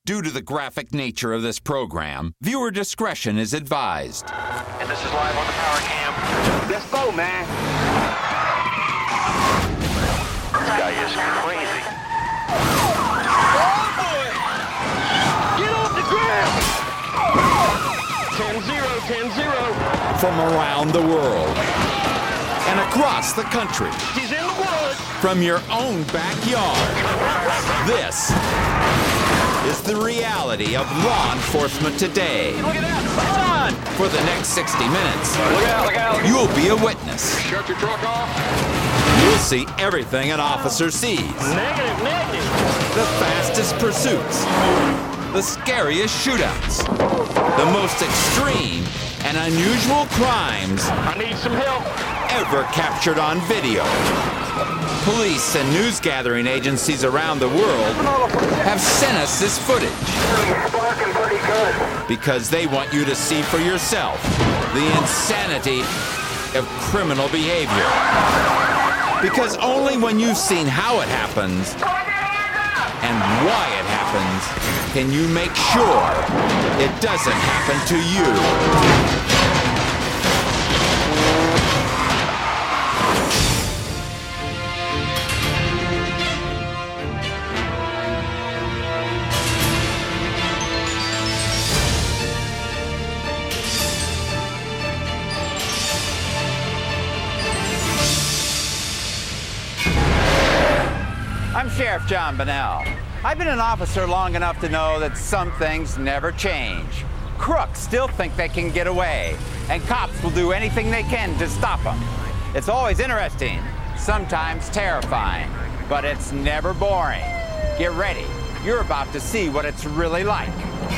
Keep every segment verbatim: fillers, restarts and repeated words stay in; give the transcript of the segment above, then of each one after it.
Due to the graphic nature of this program, viewer discretion is advised. And this is live on the power cam. Let's go, man. This guy is crazy. Oh, boy! Get off the ground! ten zero, ten zero. From around the world and across the country. He's in the woods. From your own backyard. This is the reality of law enforcement today. Look at that! Son! For the next sixty minutes, Look out, look out. you'll be a witness. Shut your truck off. You'll see everything an officer sees. Negative, negative. The fastest pursuits. The scariest shootouts. The most extreme and unusual crimes I need some help. ever captured on video. Police and news gathering agencies around the world have sent us this footage because they want you to see for yourself the insanity of criminal behavior. Because only when you've seen how it happens and why it happens can you make sure it doesn't happen to you. I'm Sheriff John Bonnell. I've been an officer long enough to know that some things never change. Crooks still think they can get away, and cops will do anything they can to stop them. It's always interesting, sometimes terrifying, but it's never boring. Get ready. You're about to see what it's really like.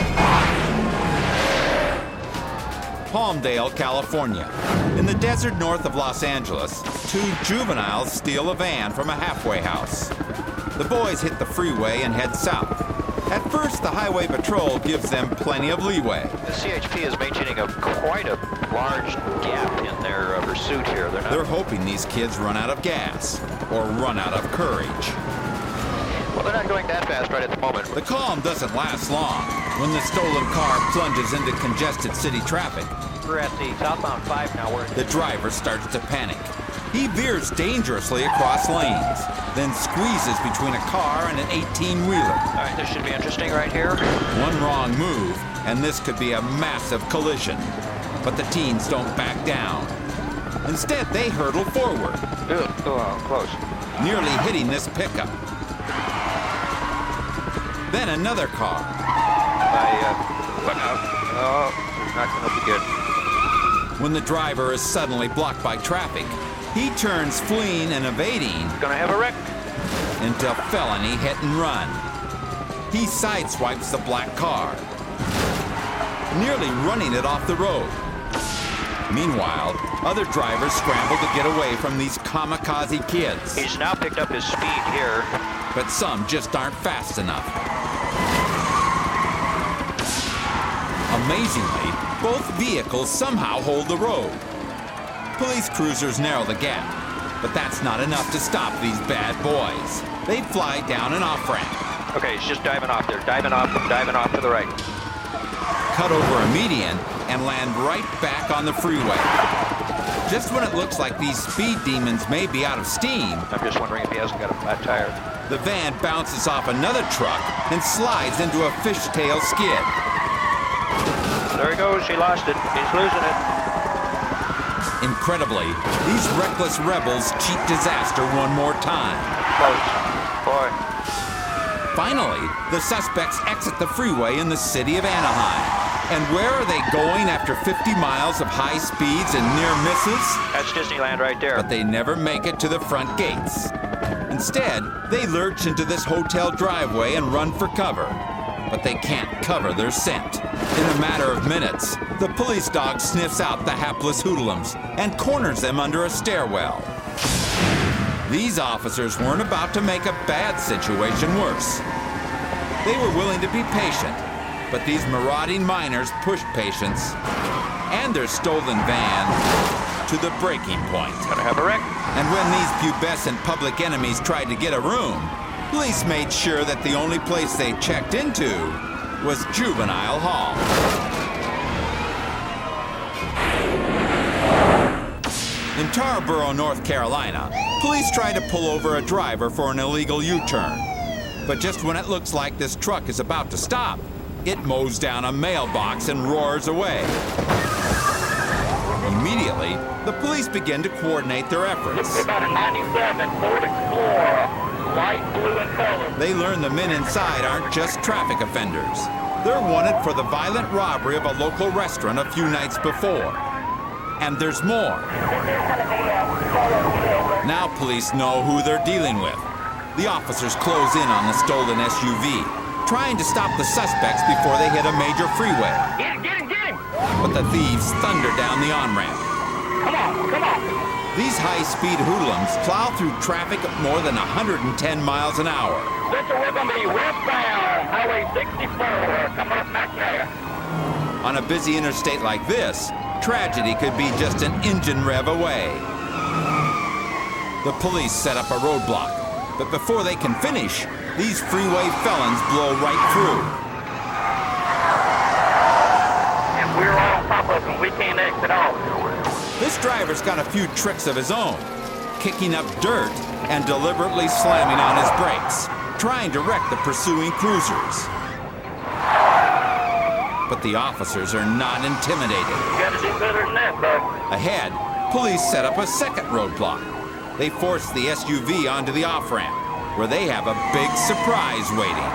Palmdale, California. In the desert north of Los Angeles, two juveniles steal a van from a halfway house. The boys hit the freeway and head south. At first, the highway patrol gives them plenty of leeway. The C H P is maintaining a quite a large gap in their uh, pursuit here. They're not. They're hoping these kids run out of gas or run out of courage. Well, they're not going that fast right at the moment. The calm doesn't last long when the stolen car plunges into congested city traffic. We're at the southbound five now. We're The driver starts to panic. He veers dangerously across lanes, then squeezes between a car and an eighteen-wheeler. All right, this should be interesting right here. One wrong move, and this could be a massive collision. But the teens don't back down. Instead, they hurtle forward, Ugh, oh, close. nearly hitting this pickup. Then another car. I, uh, look out. Oh, not going to be good. When the driver is suddenly blocked by traffic, he turns fleeing and evading Gonna have a wreck. into felony hit and run. He sideswipes the black car, nearly running it off the road. Meanwhile, other drivers scramble to get away from these kamikaze kids, He's now picked up his speed here. but some just aren't fast enough. Amazingly, both vehicles somehow hold the road. Police cruisers narrow the gap, but that's not enough to stop these bad boys. They fly down an off-ramp, Okay, he's just diving off there. Diving off, diving off to the right. cut over a median, and land right back on the freeway. Just when it looks like these speed demons may be out of steam, I'm just wondering if he hasn't got a flat tire. the van bounces off another truck and slides into a fishtail skid. There he goes. He lost it. He's losing it. Incredibly, these reckless rebels cheat disaster one more time. Close. Boy. Finally, the suspects exit the freeway in the city of Anaheim. And where are they going after fifty miles of high speeds and near misses? That's Disneyland right there. But they never make it to the front gates. Instead, they lurch into this hotel driveway and run for cover. But they can't cover their scent. In a matter of minutes, the police dog sniffs out the hapless hoodlums and corners them under a stairwell. These officers weren't about to make a bad situation worse. They were willing to be patient, but these marauding miners pushed patience and their stolen van to the breaking point. Gonna have a wreck. And when these pubescent public enemies tried to get a room, police made sure that the only place they checked into was Juvenile Hall. In Tarboro, North Carolina, police try to pull over a driver for an illegal U-turn. But just when it looks like this truck is about to stop, it mows down a mailbox and roars away. Immediately, the police begin to coordinate their efforts. It's about a ninety-seven Ford Explorer, light blue in color. They learn the men inside aren't just traffic offenders. They're wanted for the violent robbery of a local restaurant a few nights before. And there's more. Now police know who they're dealing with. The officers close in on the stolen S U V, trying to stop the suspects before they hit a major freeway. Get him, get him, get him! But the thieves thunder down the on-ramp. Come on, come on! These high-speed hoodlums plow through traffic at more than one hundred ten miles an hour. Mister, we're gonna be westbound, Highway sixty-four, come up back there. On a busy interstate like this, tragedy could be just an engine rev away. The police set up a roadblock, but before they can finish, these freeway felons blow right through. And we're on top of them, we can't exit off. This driver's got a few tricks of his own, kicking up dirt and deliberately slamming on his brakes, trying to wreck the pursuing cruisers. But the officers are not intimidated. You gotta do better than that, bud. Ahead, police set up a second roadblock. They force the S U V onto the off-ramp, where they have a big surprise waiting.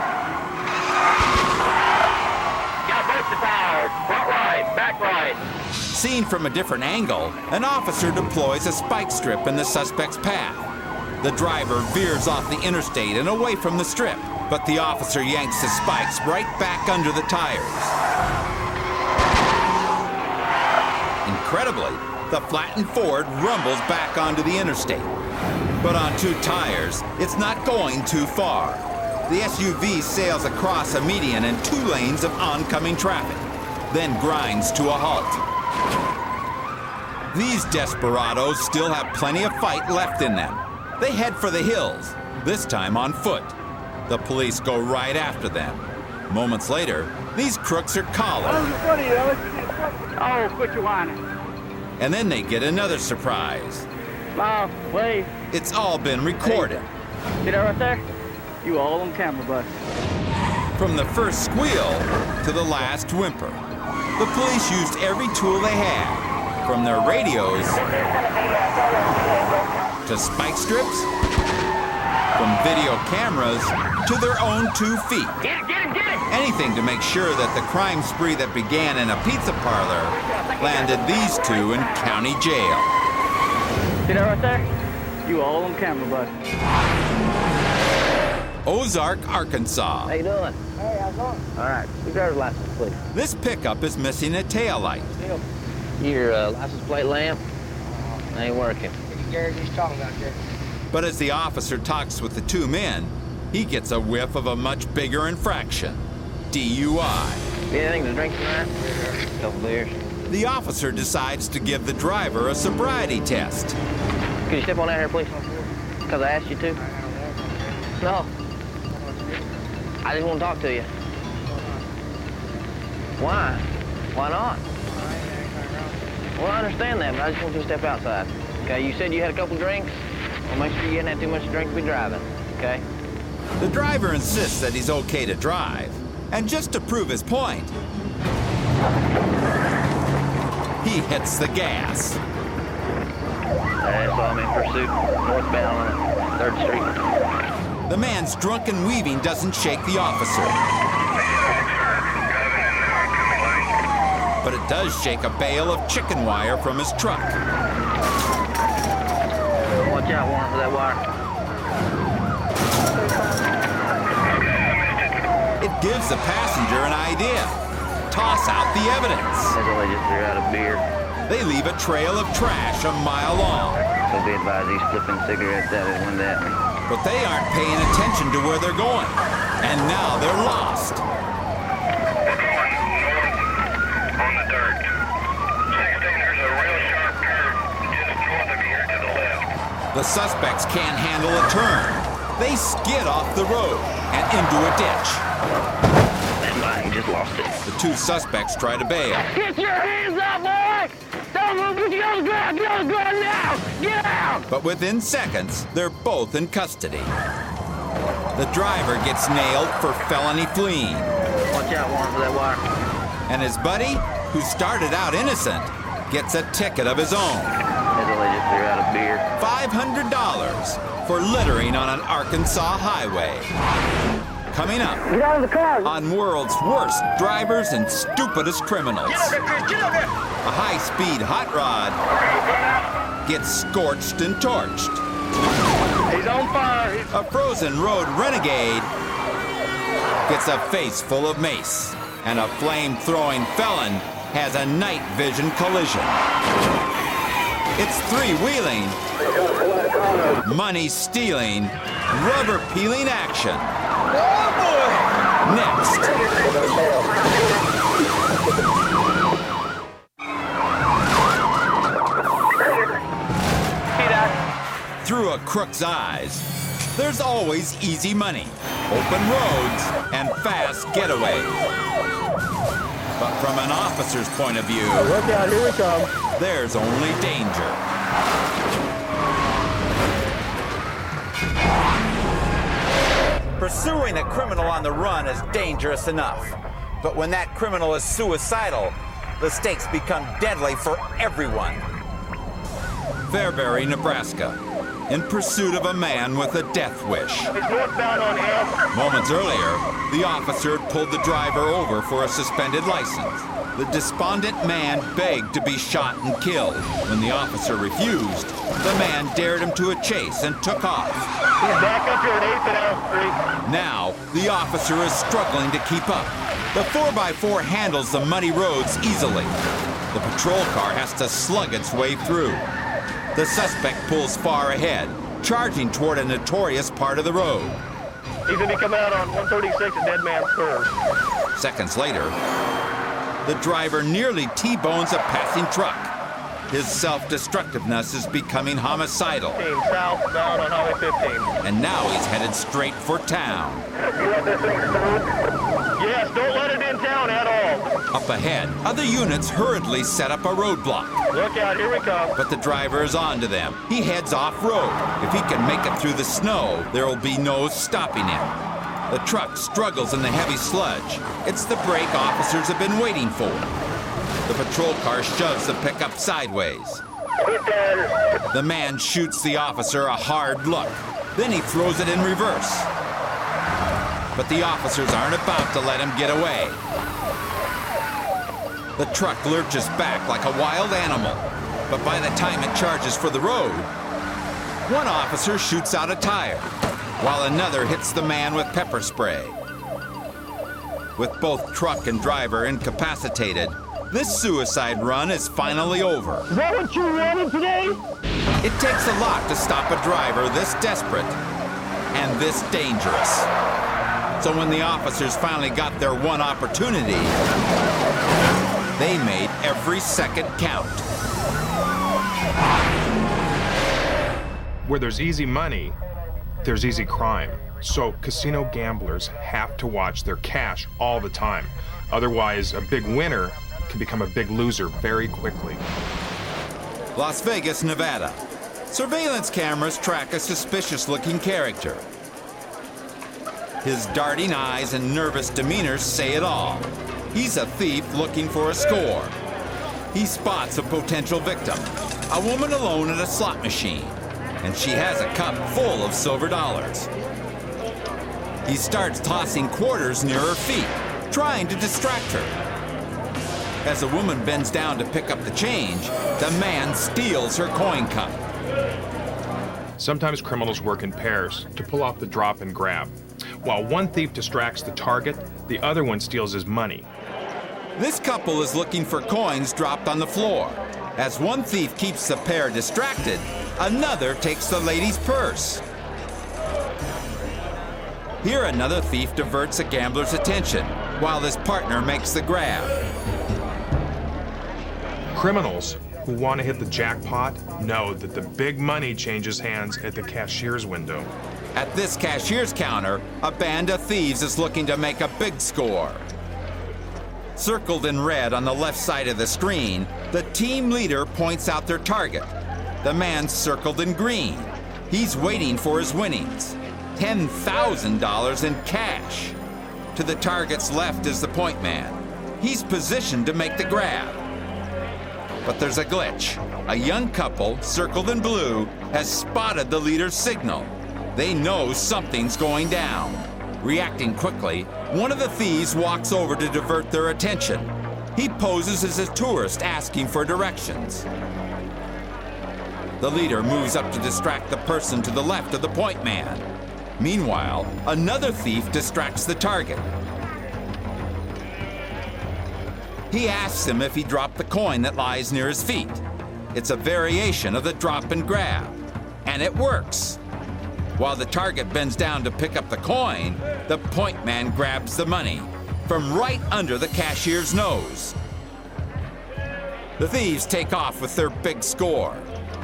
Got both the tires, front right, back right. Seen from a different angle, an officer deploys a spike strip in the suspect's path. The driver veers off the interstate and away from the strip, but the officer yanks the spikes right back under the tires. Incredibly, the flattened Ford rumbles back onto the interstate. But on two tires, it's not going too far. The S U V sails across a median and two lanes of oncoming traffic, then grinds to a halt. These desperados still have plenty of fight left in them. They head for the hills, this time on foot. The police go right after them. Moments later, these crooks are collared. Oh, quit your whining. And then they get another surprise. Smile, wave. It's all been recorded. See that right there? You all on camera, bud. From the first squeal to the last whimper, the police used every tool they had, from their radios to spike strips, from video cameras to their own two feet. Get him, get him, get him! Anything to make sure that the crime spree that began in a pizza parlor landed these two in county jail. See that right there? You all on camera, bud. Ozark, Arkansas. How you doing? Hey, how's it going? All right. Your driver's license, please. This pickup is missing a taillight. Your uh, license plate lamp ain't working. Gary, he's talking about Gary. But as the officer talks with the two men, he gets a whiff of a much bigger infraction, D U I. Anything to drink tonight? A couple beers. The officer decides to give the driver a sobriety test. Could you step on out here, please? Because I asked you to. No. I just want to talk to you. Why? Why not? Well, I understand that, but I just want you to step outside. Okay, you said you had a couple drinks. Well, make sure you didn't have too much to drink to be driving, okay? The driver insists that he's okay to drive. And just to prove his point, he hits the gas. I saw him in pursuit, northbound on third Street. The man's drunken weaving doesn't shake the officer. But it does shake a bale of chicken wire from his truck. Watch out, Warren, for that wire. It gives the passenger an idea. Toss out the evidence. That's only just threw out a beer. They leave a trail of trash a mile long. So be advised, he's flipping cigarettes out his window at me. But they aren't paying attention to where they're going. And now they're lost. On the dirt. sixteen, there's a real sharp curve just north of here to the left. The suspects can't handle a turn. They skid off the road and into a ditch. Stand by, he just lost it. The two suspects try to bail. Get your hands up, boy! Don't move, get on the ground, get on the ground now! Get out! But within seconds, they're both in custody. The driver gets nailed for felony fleeing. Watch out, Warren, for that wire. And his buddy, who started out innocent, gets a ticket of his own. As they just threw out a beer. five hundred dollars for littering on an Arkansas highway. Coming up Get out of the car! on world's worst drivers and stupidest criminals. Get out there, Chris, get out there! A high-speed hot rod gets scorched and torched. He's on fire! He's... A frozen road renegade gets a face full of mace. And a flame-throwing felon has a night vision collision. It's three-wheeling, money-stealing, rubber-peeling action. Oh, boy! Next. Through a crook's eyes, there's always easy money, open roads, and fast getaways. But from an officer's point of view, Look out, here we come. there's only danger. Pursuing a criminal on the run is dangerous enough. But when that criminal is suicidal, the stakes become deadly for everyone. Fairbury, Nebraska, in pursuit of a man with a death wish. He's northbound on him. Moments earlier, the officer had pulled the driver over for a suspended license. The despondent man begged to be shot and killed. When the officer refused, the man dared him to a chase and took off. He's back up here at eighth and Elm Street. Now, the officer is struggling to keep up. The four by four handles the muddy roads easily. The patrol car has to slug its way through. The suspect pulls far ahead, charging toward a notorious part of the road. He's gonna be coming out on one thirty-six at Dead Man's Curve. Seconds later, the driver nearly T-bones a passing truck. His self-destructiveness is becoming homicidal, Team southbound on Highway fifteen. and now he's headed straight for town. You let this thing stop? Yes, don't let it in town at all. Up ahead, other units hurriedly set up a roadblock. Look out, here we come. But the driver is on to them. He heads off-road. If he can make it through the snow, there will be no stopping him. The truck struggles in the heavy sludge. It's the break officers have been waiting for. The patrol car shoves the pickup sideways. The man shoots the officer a hard look. Then he throws it in reverse. But the officers aren't about to let him get away. The truck lurches back like a wild animal. But by the time it charges for the road, one officer shoots out a tire, while another hits the man with pepper spray. With both truck and driver incapacitated, this suicide run is finally over. Is that what you wanted today? It takes a lot to stop a driver this desperate and this dangerous. So when the officers finally got their one opportunity, they made every second count. Where there's easy money, there's easy crime. So casino gamblers have to watch their cash all the time. Otherwise, a big winner can become a big loser very quickly. Las Vegas, Nevada. Surveillance cameras track a suspicious-looking character. His darting eyes and nervous demeanor say it all. He's a thief looking for a score. He spots a potential victim, a woman alone at a slot machine, and she has a cup full of silver dollars. He starts tossing quarters near her feet, trying to distract her. As the woman bends down to pick up the change, the man steals her coin cup. Sometimes criminals work in pairs to pull off the drop and grab. While one thief distracts the target, the other one steals his money. This couple is looking for coins dropped on the floor. As one thief keeps the pair distracted, another takes the lady's purse. Here another thief diverts a gambler's attention, while his partner makes the grab. Criminals who want to hit the jackpot know that the big money changes hands at the cashier's window. At this cashier's counter, a band of thieves is looking to make a big score. Circled in red on the left side of the screen, the team leader points out their target. The man circled in green. He's waiting for his winnings. ten thousand dollars in cash. To the target's left is the point man. He's positioned to make the grab. But there's a glitch. A young couple, circled in blue, has spotted the leader's signal. They know something's going down. Reacting quickly, one of the thieves walks over to divert their attention. He poses as a tourist asking for directions. The leader moves up to distract the person to the left of the point man. Meanwhile, another thief distracts the target. He asks him if he dropped the coin that lies near his feet. It's a variation of the drop and grab, and it works. While the target bends down to pick up the coin, the point man grabs the money from right under the cashier's nose. The thieves take off with their big score.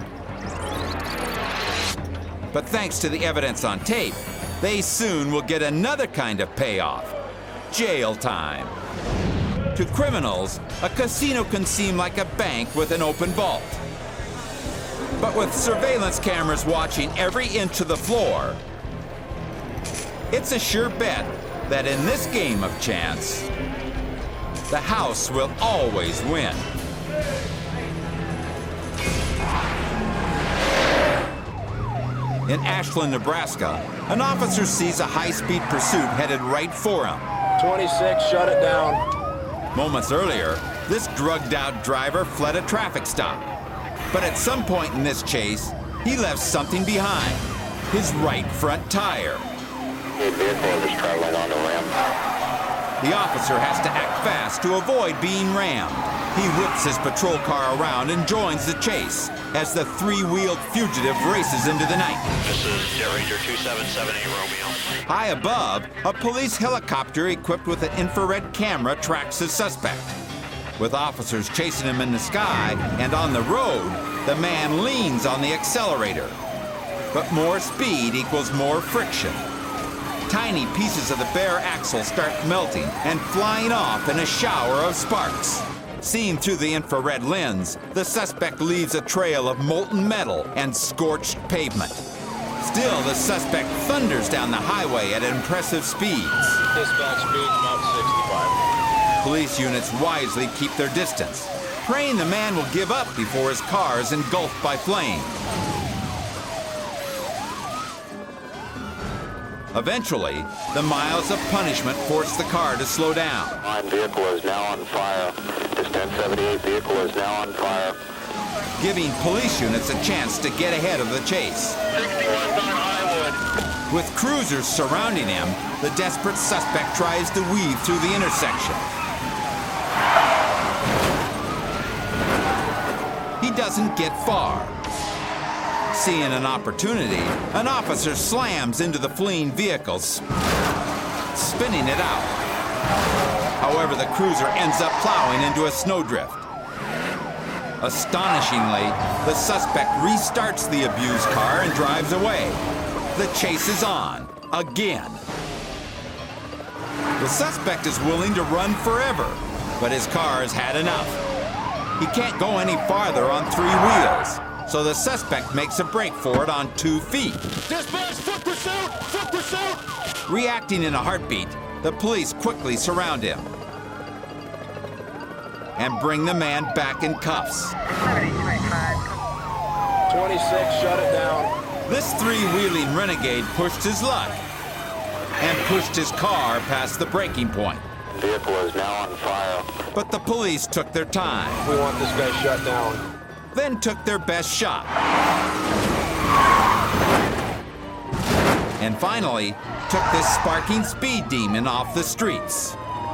But thanks to the evidence on tape, they soon will get another kind of payoff: jail time. To criminals, a casino can seem like a bank with an open vault. But with surveillance cameras watching every inch of the floor, it's a sure bet that in this game of chance, the house will always win. In Ashland, Nebraska, an officer sees a high-speed pursuit headed right for him. twenty-six, shut it down. Moments earlier, this drugged-out driver fled a traffic stop. But at some point in this chase, he left something behind: his right front tire. The vehicle is traveling on the rim. The officer has to act fast to avoid being rammed. He whips his patrol car around and joins the chase as the three-wheeled fugitive races into the night. This is Jet Ranger two seven seven eight Romeo. High above, a police helicopter equipped with an infrared camera tracks his suspect. With officers chasing him in the sky and on the road, the man leans on the accelerator. But more speed equals more friction. Tiny pieces of the bare axle start melting and flying off in a shower of sparks. Seen through the infrared lens, the suspect leaves a trail of molten metal and scorched pavement. Still, the suspect thunders down the highway at impressive speeds. Dispatch speed about sixty-five. Police units wisely keep their distance, praying the man will give up before his car is engulfed by flame. Eventually, the miles of punishment force the car to slow down. My vehicle is now on fire. This ten seventy-eight vehicle is now on fire. Giving police units a chance to get ahead of the chase. sixty-one's on Highwood. With cruisers surrounding him, the desperate suspect tries to weave through the intersection. He doesn't get far. Seeing an opportunity, an officer slams into the fleeing vehicle, spinning it out. However, the cruiser ends up plowing into a snowdrift. Astonishingly, the suspect restarts the abused car and drives away. The chase is on, again. The suspect is willing to run forever, but his car has had enough. He can't go any farther on three wheels, so the suspect makes a break for it on two feet. Dispatch, foot pursuit! Foot pursuit! Reacting in a heartbeat, the police quickly surround him and bring the man back in cuffs. twenty-six, shut it down. This three-wheeling renegade pushed his luck and pushed his car past the breaking point. Vehicle is now on fire. But the police took their time, We want this guy shut down. then took their best shot. And finally, took this sparking speed demon off the streets.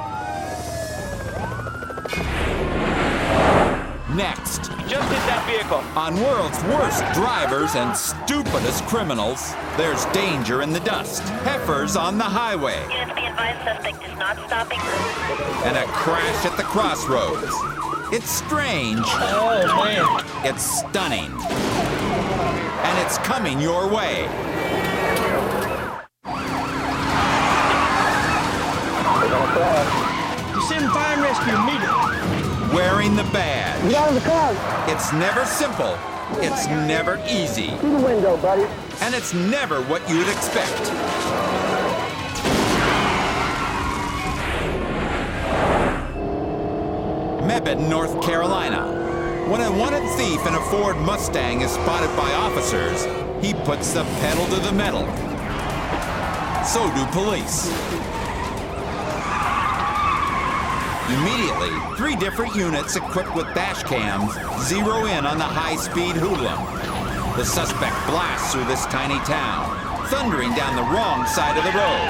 Next, Just hit that vehicle. on world's worst drivers and stupidest criminals, there's danger in the dust, heifers on the highway, Units be advised, suspect is not stopping. and a crash at the crossroads. It's strange. Oh, man. It's stunning. And it's coming your way. Descend fire and rescue. Get out of the car. It's never simple. It's never easy. Through the window, buddy. And it's never what you'd expect. Mebane, North Carolina. When a wanted thief in a Ford Mustang is spotted by officers, he puts the pedal to the metal. So do police. Immediately, three different units equipped with dash cams zero in on the high-speed hoodlum. The suspect blasts through this tiny town, thundering down the wrong side of the road,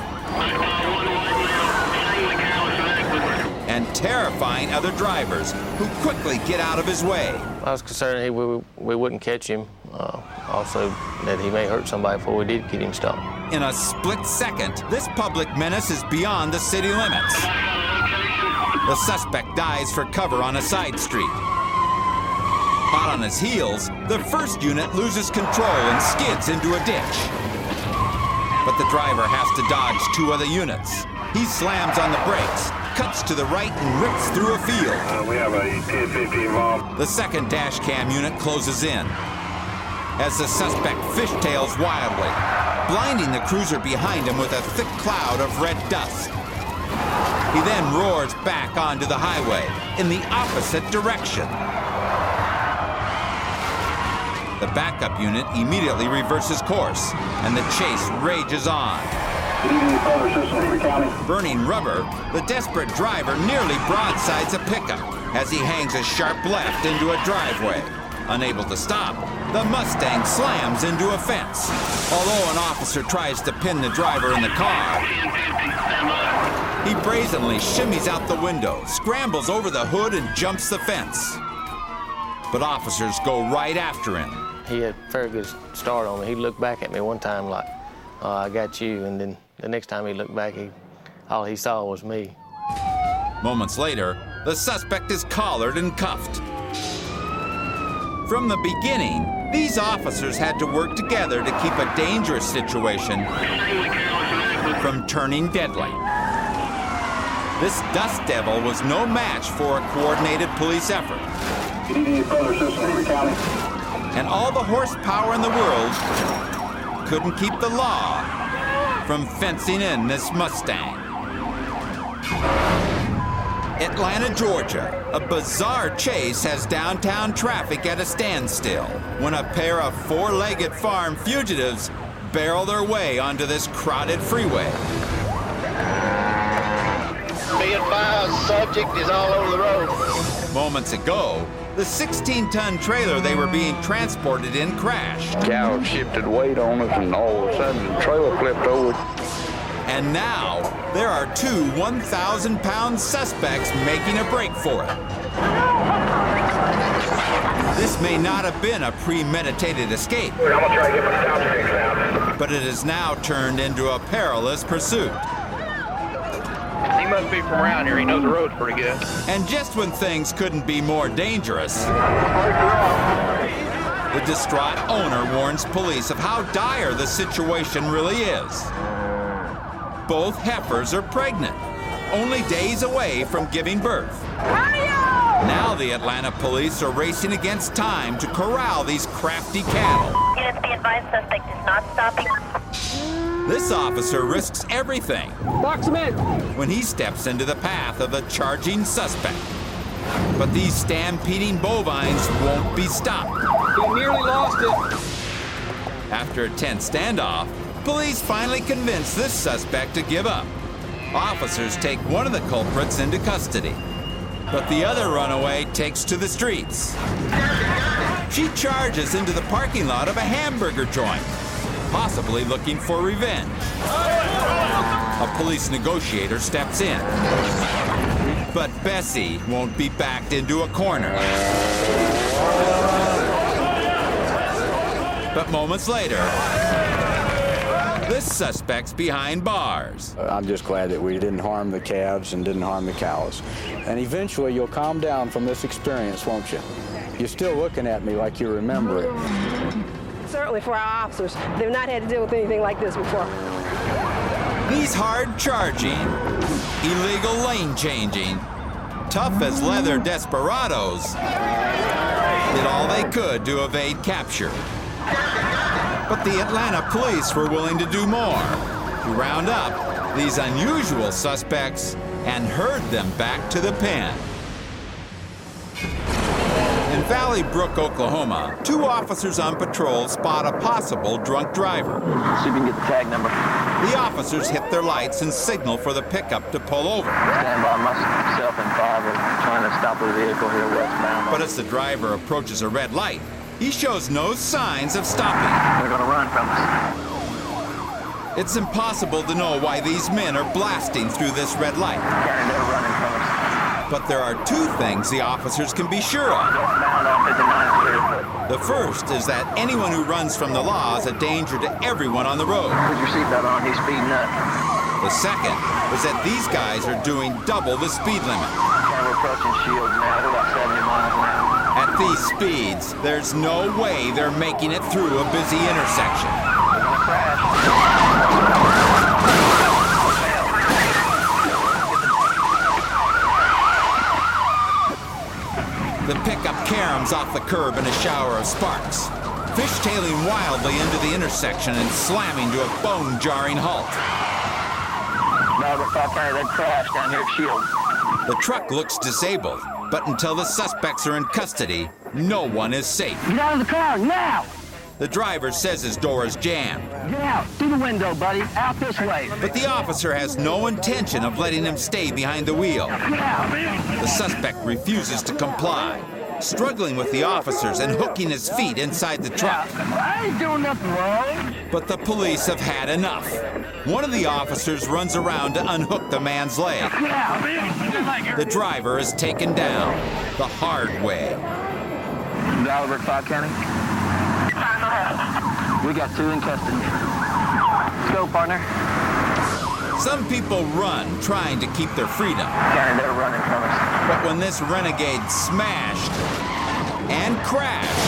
and terrifying other drivers who quickly get out of his way. I was concerned he, we, we wouldn't catch him. Uh, also, that he may hurt somebody before we did get him stopped. In a split second, this public menace is beyond the city limits. The suspect dives for cover on a side street. Hot on his heels, the first unit loses control and skids into a ditch. But the driver has to dodge two other units. He slams on the brakes, cuts to the right, and rips through a field. Uh, we have a ten fifty involved. The second dash cam unit closes in as the suspect fishtails wildly, blinding the cruiser behind him with a thick cloud of red dust. He then roars back onto the highway in the opposite direction. The backup unit immediately reverses course, and the chase rages on. Burning rubber, the desperate driver nearly broadsides a pickup as he hangs a sharp left into a driveway. Unable to stop, the Mustang slams into a fence. Although an officer tries to pin the driver in the car, he brazenly shimmies out the window, scrambles over the hood, and jumps the fence. But officers go right after him. He had a very good start on me. He looked back at me one time like, oh, I got you, and then the next time he looked back, he, all he saw was me. Moments later, the suspect is collared and cuffed. From the beginning, these officers had to work together to keep a dangerous situation from turning deadly. This dust devil was no match for a coordinated police effort. You need any further assistance from the county? And all the horsepower in the world couldn't keep the law from fencing in this Mustang. Atlanta, Georgia. A bizarre chase has downtown traffic at a standstill when a pair of four-legged farm fugitives barrel their way onto this crowded freeway. Be advised, subject is all over the road. Moments ago, the sixteen-ton trailer they were being transported in crashed. Cow shifted weight on us, and all of a sudden the trailer flipped over. And now, there are two one thousand pound suspects making a break for it. This may not have been a premeditated escape, I'm gonna try to get my stop sticks out. but it has now turned into a perilous pursuit. He must be from around here. He knows the roads pretty good. And just when things couldn't be more dangerous, the distraught owner warns police of how dire the situation really is. Both heifers are pregnant, only days away from giving birth. Now the Atlanta police are racing against time to corral these crafty cattle. Units be advised, suspect is not stopping. This officer risks everything Box him in. when he steps into the path of the charging suspect. But these stampeding bovines won't be stopped. He nearly lost it. After a tense standoff, police finally convince this suspect to give up. Officers take one of the culprits into custody, but the other runaway takes to the streets. She charges into the parking lot of a hamburger joint, possibly looking for revenge. A police negotiator steps in, but Bessie won't be backed into a corner. But moments later, this suspect's behind bars. I'm just glad that we didn't harm the calves and didn't harm the cows. And eventually you'll calm down from this experience, won't you? You're still looking at me like you remember it. Certainly for our officers, they've not had to deal with anything like this before. He's hard charging, illegal lane changing, tough as leather desperados did all they could to evade capture. But the Atlanta police were willing to do more, to round up these unusual suspects and herd them back to the pen. In Valley Brook, Oklahoma, two officers on patrol spot a possible drunk driver. See if we can get the tag number. The officers hit their lights and signal for the pickup to pull over. Stand by myself and five are trying to stop a vehicle here westbound. But as the driver approaches a red light, he shows no signs of stopping. They're gonna run from us. It's impossible to know why these men are blasting through this red light. Karen, they're running from us. But there are two things the officers can be sure of. Westbound off at the ninth Street. The first is that anyone who runs from the law is a danger to everyone on the road. Put your seatbelt on, he's speeding up. The second is that these guys are doing double the speed limit. Karen, we're approaching Shields now, we're about seventy miles an hour. At these speeds, there's no way they're making it through a busy intersection. We're gonna crash. The pickup caroms off the curb in a shower of sparks, fishtailing wildly into the intersection and slamming to a bone-jarring halt. No, but South County, they crashed down here at Shields. The truck looks disabled, but until the suspects are in custody, no one is safe. Get out of the car, now! The driver says his door is jammed. Get out, through the window, buddy, out this way. But the officer has no intention of letting him stay behind the wheel. Get out. The suspect refuses to comply, struggling with the officers and hooking his feet inside the truck. I ain't doing nothing wrong. But the police have had enough. One of the officers runs around to unhook the man's leg. Get out. The driver is taken down the hard way. Albert, South County. We got two in custody. Let's go, partner. Some people run trying to keep their freedom. County, they're running from us. But when this renegade smashed and crashed,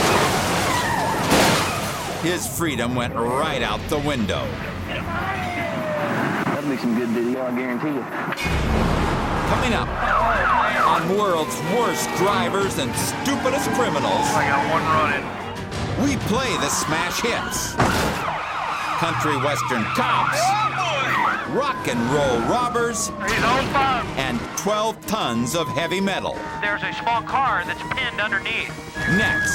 his freedom went right out the window. That'll be some good video, I guarantee you. Coming up on World's Worst Drivers and Stupidest Criminals, I got one running. we play the smash hits. Country western cops, rock and roll robbers, He's on fire. and twelve tons of heavy metal. There's a small car that's pinned underneath. Next.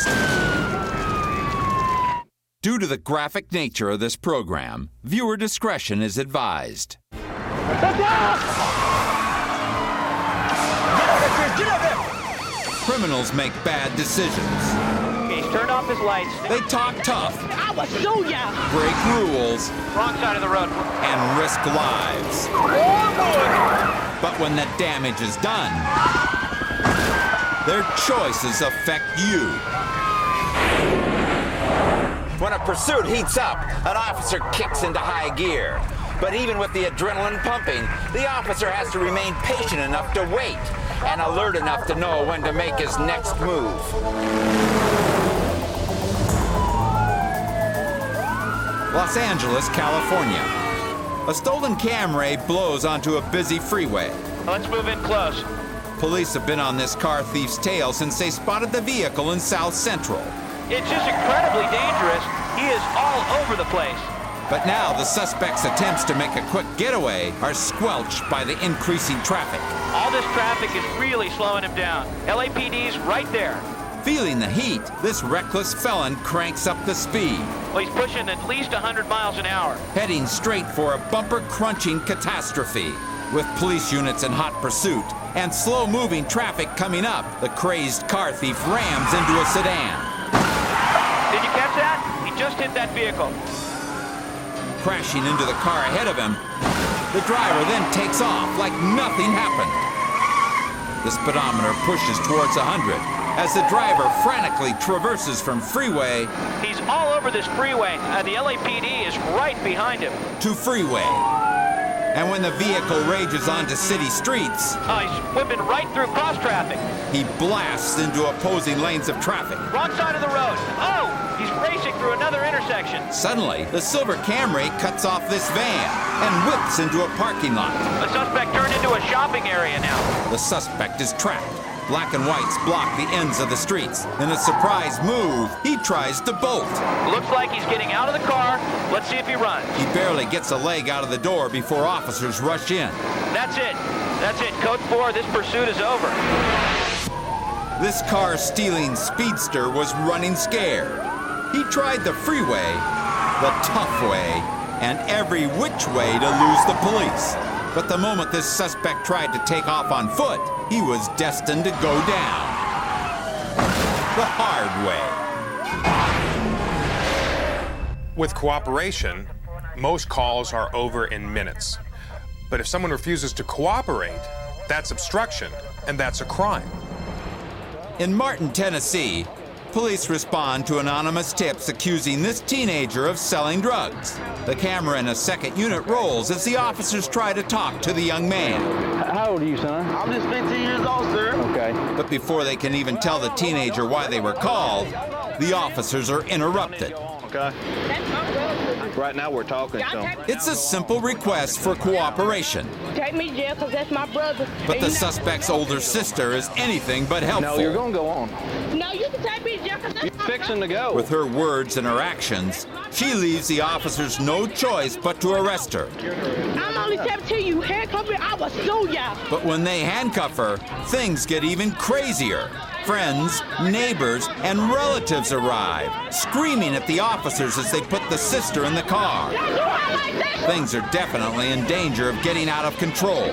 Due to the graphic nature of this program, viewer discretion is advised. Criminals make bad decisions. He's turned off his lights. They talk tough, I will show ya. break rules, Wrong side of the road. and risk lives. But when the damage is done, their choices affect you. When a pursuit heats up, an officer kicks into high gear. But even with the adrenaline pumping, the officer has to remain patient enough to wait and alert enough to know when to make his next move. Los Angeles, California. A stolen Camry blows onto a busy freeway. Let's move in close. Police have been on this car thief's tail since they spotted the vehicle in South Central. It's just incredibly dangerous. He is all over the place. But now the suspect's attempts to make a quick getaway are squelched by the increasing traffic. All this traffic is really slowing him down. L A P D's right there. Feeling the heat, this reckless felon cranks up the speed, Well, he's pushing at least one hundred miles an hour. heading straight for a bumper-crunching catastrophe. With police units in hot pursuit and slow-moving traffic coming up, the crazed car thief rams into a sedan. Did you catch that? He just hit that vehicle. Crashing into the car ahead of him, the driver then takes off like nothing happened. The speedometer pushes towards one hundred as the driver frantically traverses from freeway He's all over this freeway. Uh, the L A P D is right behind him. to freeway. And when the vehicle rages onto city streets, Oh, he's whipping right through cross traffic. he blasts into opposing lanes of traffic. Wrong side of the road. Oh, he's racing through another intersection. Suddenly, the silver Camry cuts off this van and whips into a parking lot. The suspect turned into into a shopping area now. The suspect is trapped. Black and whites block the ends of the streets. In a surprise move, he tries to bolt. Looks like he's getting out of the car. Let's see if he runs. He barely gets a leg out of the door before officers rush in. That's it. That's it. Code four, this pursuit is over. This car-stealing speedster was running scared. He tried the freeway, the tough way, and every which way to lose the police. But the moment this suspect tried to take off on foot, he was destined to go down the hard way. With cooperation, most calls are over in minutes. But if someone refuses to cooperate, that's obstruction, and that's a crime. In Martin, Tennessee, police respond to anonymous tips accusing this teenager of selling drugs. The camera in a second unit rolls as the officers try to talk to the young man. How old are you, son? I'm just fifteen years old, sir. Okay. But before they can even tell the teenager why they were called, the officers are interrupted. Okay. Right now we're talking, so. It's a simple request for cooperation. Take me to jail, because that's my brother. But the suspect's older sister is anything but helpful. No, you're going to go on. No, you can take me to jail, because that's You're my fixing to go. With her words and her actions, she leaves the officers no choice but to arrest her. I'm only seventeen. You handcuff me, I will sue ya. But when they handcuff her, things get even crazier. Friends, neighbors, and relatives arrive, screaming at the officers as they put the sister in the car. Things are definitely in danger of getting out of control.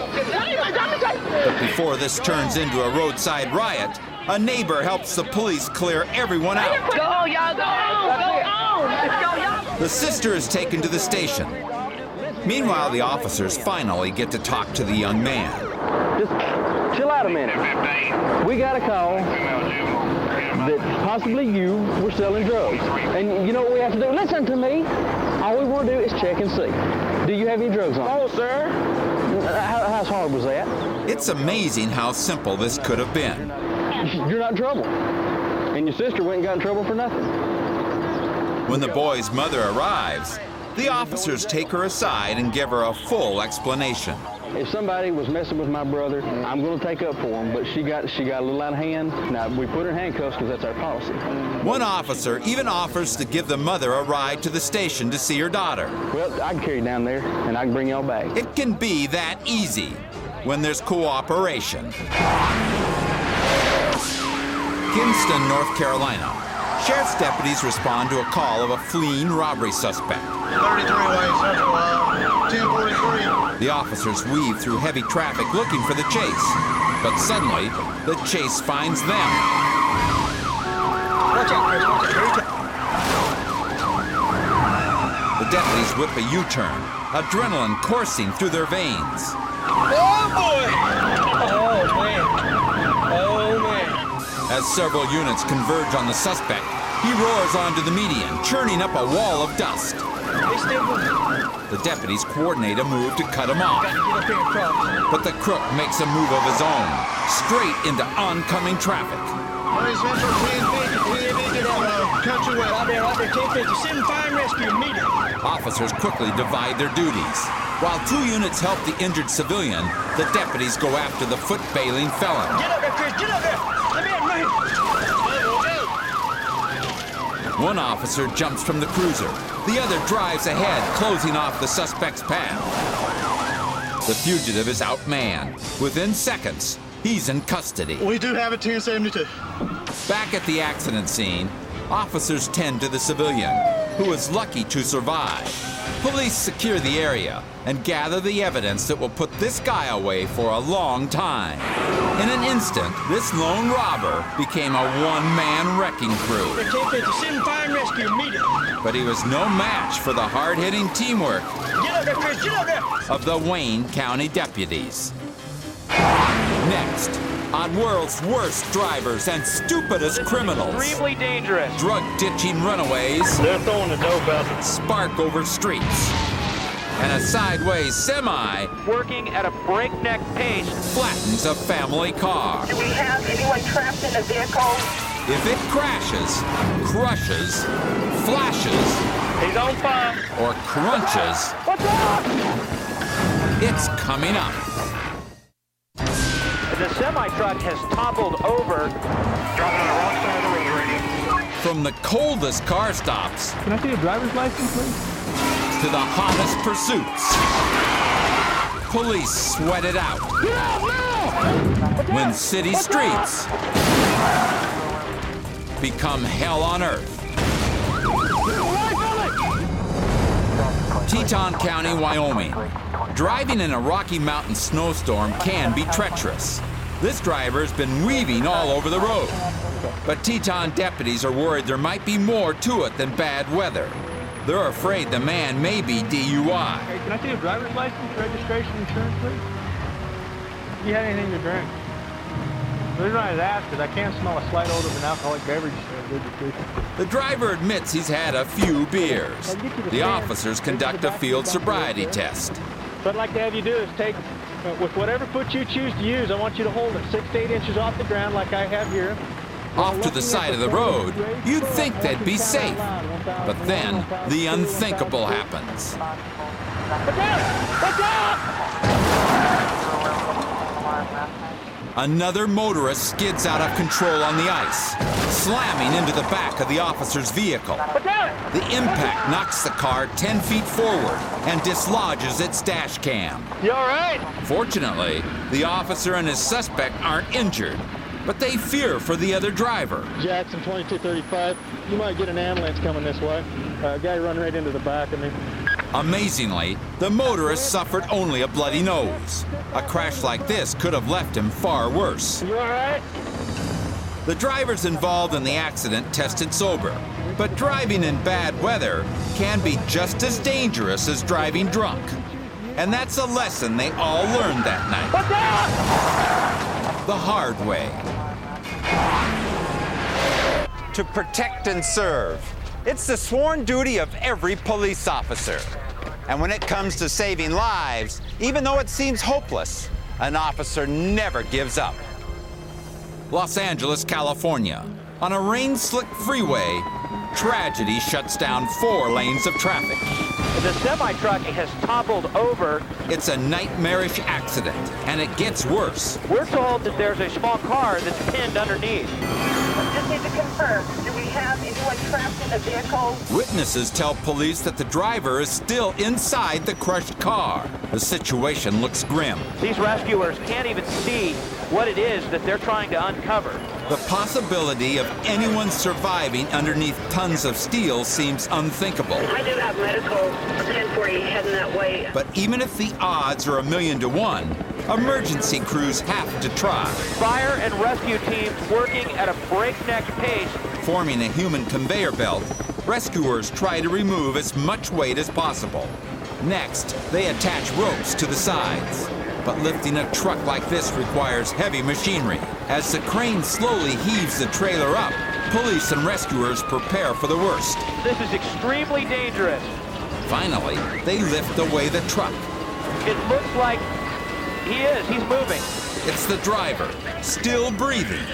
But before this turns into a roadside riot, a neighbor helps the police clear everyone out. Go on, y'all, go on, go on. Let's go, y'all. The sister is taken to the station. Meanwhile, the officers finally get to talk to the young man. Just chill out a minute. We got a call that possibly you were selling drugs. And you know what we have to do? Listen to me. All we want to do is check and see. Do you have any drugs on? Oh, sir. How, how hard was that? It's amazing how simple this could have been. You're not in trouble. And your sister went and got in trouble for nothing. When the boy's mother arrives, the officers take her aside and give her a full explanation. If somebody was messing with my brother, I'm going to take up for him, but she got she got a little out of hand. Now, we put her in handcuffs because that's our policy. One officer even offers to give the mother a ride to the station to see her daughter. Well, I can carry you down there, and I can bring y'all back. It can be that easy when there's cooperation. Kinston, North Carolina. Sheriff's deputies respond to a call of a fleeing robbery suspect. thirty-three way, Central, uh, ten forty-three. The officers weave through heavy traffic looking for the chase. But suddenly, the chase finds them. Watch out, Chris, watch out. The deputies whip a U-turn, adrenaline coursing through their veins. Oh, boy! Oh, man. Oh, man. As several units converge on the suspect, he roars onto the median, churning up a wall of dust. The deputies coordinate a move to cut him off. But the crook makes a move of his own, straight into oncoming traffic. Officers quickly divide their duties. While two units help the injured civilian, the deputies go after the foot-bailing felon. Get up there, Chris, get up there! Let me in, right here! One officer jumps from the cruiser. The other drives ahead, closing off the suspect's path. The fugitive is outmanned. Within seconds, he's in custody. We do have a ten seventy-two. Back at the accident scene, officers tend to the civilian, who is lucky to survive. Police secure the area and gather the evidence that will put this guy away for a long time. In an instant, this lone robber became a one-man wrecking crew. ten fifty-seven Fire and Rescue, immediately. But he was no match for the hard-hitting teamwork Get up there, Chris, get up there! of the Wayne County deputies. Next, on world's worst drivers and stupidest criminals. Extremely dangerous. Drug-ditching runaways. They're throwing the dope out. Spark over streets. And a sideways semi working at a breakneck pace flattens a family car. Do we have anyone trapped in the vehicle? If it crashes, crushes, flashes, He's on fire. or crunches, What's up? it's coming up. semi-truck has toppled over. Driving on the wrong side of the road already. From the coldest car stops Can I see your driver's license, please? to the hottest pursuits, police sweat it out. When city streets become hell on earth. Teton County, Wyoming. Driving in a Rocky Mountain snowstorm can be treacherous. This driver's been weaving all over the road. But Teton deputies are worried there might be more to it than bad weather. They're afraid the man may be D U I. Hey, can I see your driver's license, registration, insurance, please? You had anything to drink? The reason I was asked is I can't smell a slight odor of an alcoholic beverage. The driver admits he's had a few beers. The officers conduct a field sobriety test. What I'd like to have you do is take, uh, with whatever foot you choose to use, I want you to hold it six to eight inches off the ground like I have here. Off to the side of the road, you'd think they'd be safe. But then, the unthinkable happens. Look out! Look out! Another motorist skids out of control on the ice, slamming into the back of the officer's vehicle. The impact knocks the car ten feet forward and dislodges its dash cam. You all right? Fortunately, the officer and his suspect aren't injured, but they fear for the other driver. Jackson twenty-two thirty-five, you might get an ambulance coming this way. A uh, guy run right into the back of me. Amazingly, the motorist suffered only a bloody nose. A crash like this could have left him far worse. You all right? The drivers involved in the accident tested sober, but driving in bad weather can be just as dangerous as driving drunk. And that's a lesson they all learned that night. The hard way. To protect and serve. It's the sworn duty of every police officer. And when it comes to saving lives, even though it seems hopeless, an officer never gives up. Los Angeles, California. On a rain-slick freeway, tragedy shuts down four lanes of traffic. The semi-truck has toppled over. It's a nightmarish accident, and it gets worse. We're told that there's a small car that's pinned underneath. Just need to confirm, do we have anyone trapped in the vehicle? Witnesses tell police that the driver is still inside the crushed car. The situation looks grim. These rescuers can't even see what it is that they're trying to uncover. The possibility of anyone surviving underneath tons of steel seems unthinkable. I do have medical ten forty heading that way. But even if the odds are a million to one, emergency crews have to try. Fire and rescue teams working at a breakneck pace. Forming a human conveyor belt, rescuers try to remove as much weight as possible. Next, they attach ropes to the sides. But lifting a truck like this requires heavy machinery. As the crane slowly heaves the trailer up, police and rescuers prepare for the worst. This is extremely dangerous. Finally, they lift away the truck. It looks like he is. He's moving. It's the driver, still breathing.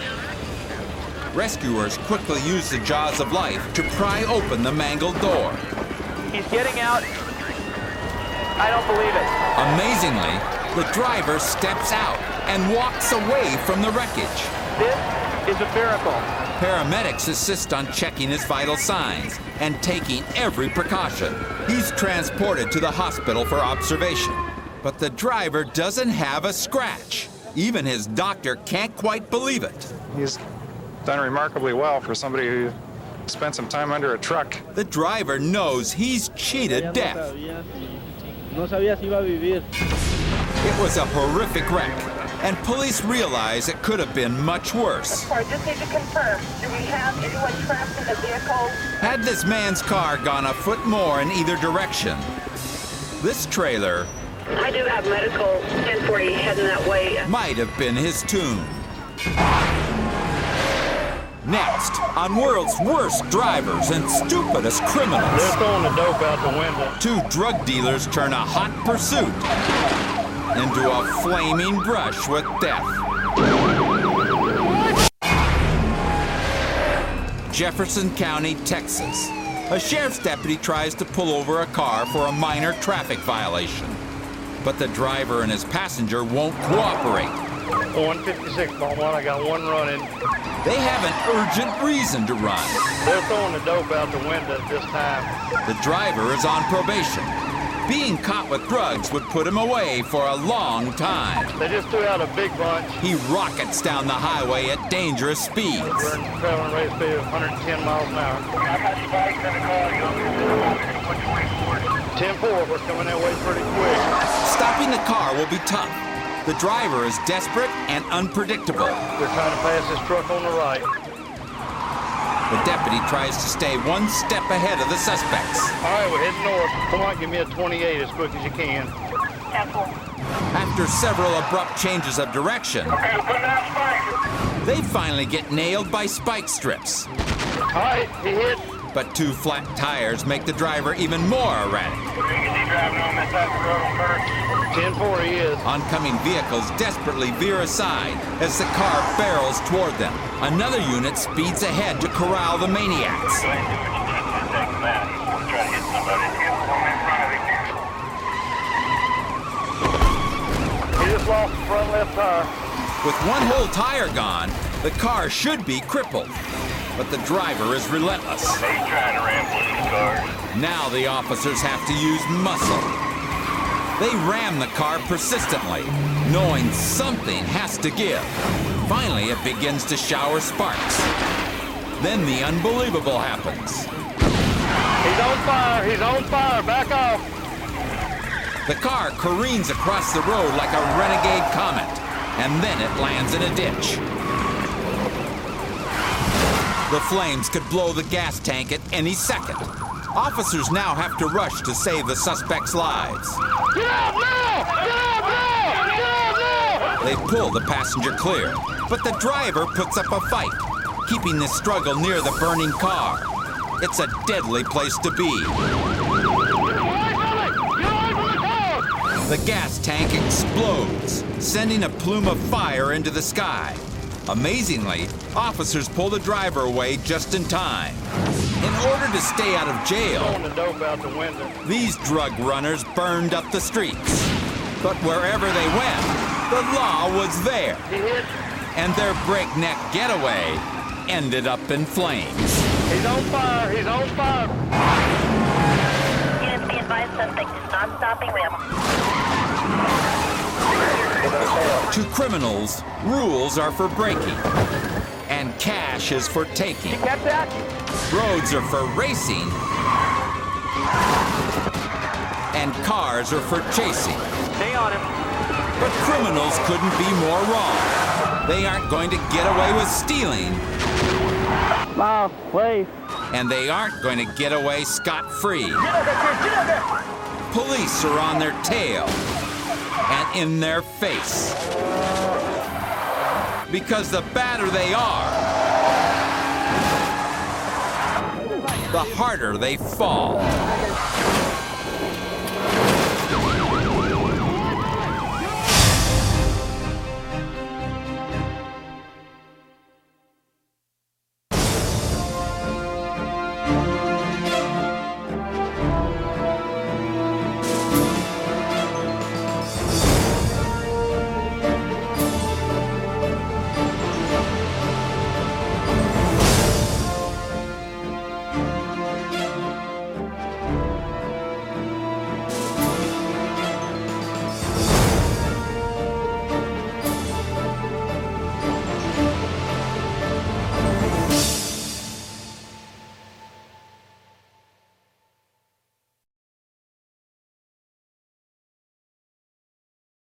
Rescuers quickly use the jaws of life to pry open the mangled door. He's getting out. I don't believe it. Amazingly, the driver steps out and walks away from the wreckage. This is a miracle. Paramedics assist on checking his vital signs and taking every precaution. He's transported to the hospital for observation. But the driver doesn't have a scratch. Even his doctor can't quite believe it. He's done remarkably well for somebody who spent some time under a truck. The driver knows he's cheated death. It was a horrific wreck, and police realize it could have been much worse. Just need to confirm, do we have anyone trapped in the vehicle? Had this man's car gone a foot more in either direction, this trailer I do have medical ten forty heading that way. Might have been his tomb. Next, on world's worst drivers and stupidest criminals. They're throwing the dope out the window. Two drug dealers turn a hot pursuit into a flaming brush with death. Jefferson County, Texas. A sheriff's deputy tries to pull over a car for a minor traffic violation. But the driver and his passenger won't cooperate, one fifty-six, Beaumont. I got one running. They have an urgent reason to run. They're throwing the dope out the window at this time. The driver is on probation. Being caught with drugs would put him away for a long time. They just threw out a big bunch. He rockets down the highway at dangerous speeds. We're in traveling rate speed of one hundred ten miles an hour. ten four, we're coming that way pretty quick. Stopping the car will be tough. The driver is desperate and unpredictable. They're trying to pass this truck on the right. The deputy tries to stay one step ahead of the suspects. All right, we're heading north. Come on, give me a twenty-eight as quick as you can. After several abrupt changes of direction, they finally get nailed by spike strips. All right, he hit. But two flat tires make the driver even more erratic. ten four he is. Oncoming vehicles desperately veer aside as the car barrels toward them. Another unit speeds ahead to corral the maniacs. He just lost the front left tire. With one whole tire gone, the car should be crippled. But the driver is relentless. He's trying to ram police cars. Now the officers have to use muscle. They ram the car persistently, knowing something has to give. Finally, it begins to shower sparks. Then the unbelievable happens. He's on fire, he's on fire, back off. The car careens across the road like a renegade comet, and then it lands in a ditch. The flames could blow the gas tank at any second. Officers now have to rush to save the suspects' lives. Get out now! Get out now! Get out now! They pull the passenger clear, but the driver puts up a fight, keeping the struggle near the burning car. It's a deadly place to be. Get away from it! Get away from the car! The gas tank explodes, sending a plume of fire into the sky. Amazingly, officers pull the driver away just in time. In order to stay out of jail, Throwing the dope out the window. these drug runners burned up the streets. But wherever they went, the law was there. He hit. And their breakneck getaway ended up in flames. He's on fire, he's on fire. Units be advised, suspect is not stopping rim. To criminals, rules are for breaking, and cash is for taking. You catch that? Roads are for racing, and cars are for chasing. Stay on him. But criminals couldn't be more wrong. They aren't going to get away with stealing, Miles, please. and they aren't going to get away scot-free. Get out there, kid! Get out there! Police are on their tail and in their face. Because the badder they are, the harder they fall.